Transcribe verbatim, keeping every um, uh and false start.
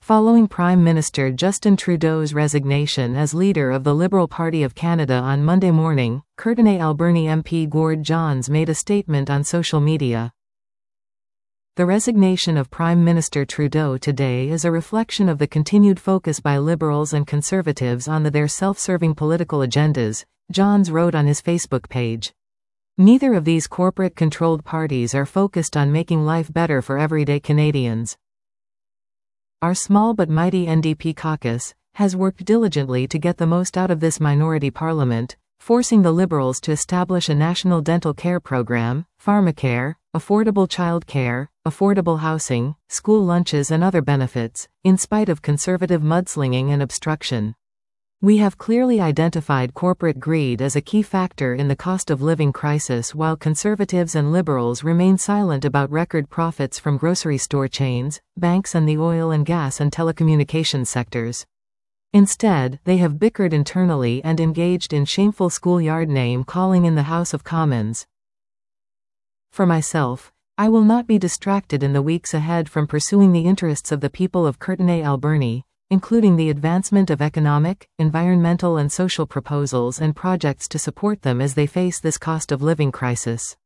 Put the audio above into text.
Following Prime Minister Justin Trudeau's resignation as leader of the Liberal Party of Canada on Monday morning, Courtenay-Alberni M P Gord Johns made a statement on social media. The resignation of Prime Minister Trudeau today is a reflection of the continued focus by Liberals and Conservatives on the, their self-serving political agendas, Johns wrote on his Facebook page. Neither of these corporate-controlled parties are focused on making life better for everyday Canadians. Our small but mighty N D P caucus has worked diligently to get the most out of this minority parliament, forcing the Liberals to establish a national dental care program, pharmacare, affordable child care, affordable housing, school lunches and other benefits, in spite of Conservative mudslinging and obstruction. We have clearly identified corporate greed as a key factor in the cost of living crisis, while Conservatives and Liberals remain silent about record profits from grocery store chains, banks and the oil and gas and telecommunications sectors. Instead, they have bickered internally and engaged in shameful schoolyard name-calling in the House of Commons. For myself, I will not be distracted in the weeks ahead from pursuing the interests of the people of Courtenay-Alberni, including the advancement of economic, environmental and social proposals and projects to support them as they face this cost of living crisis.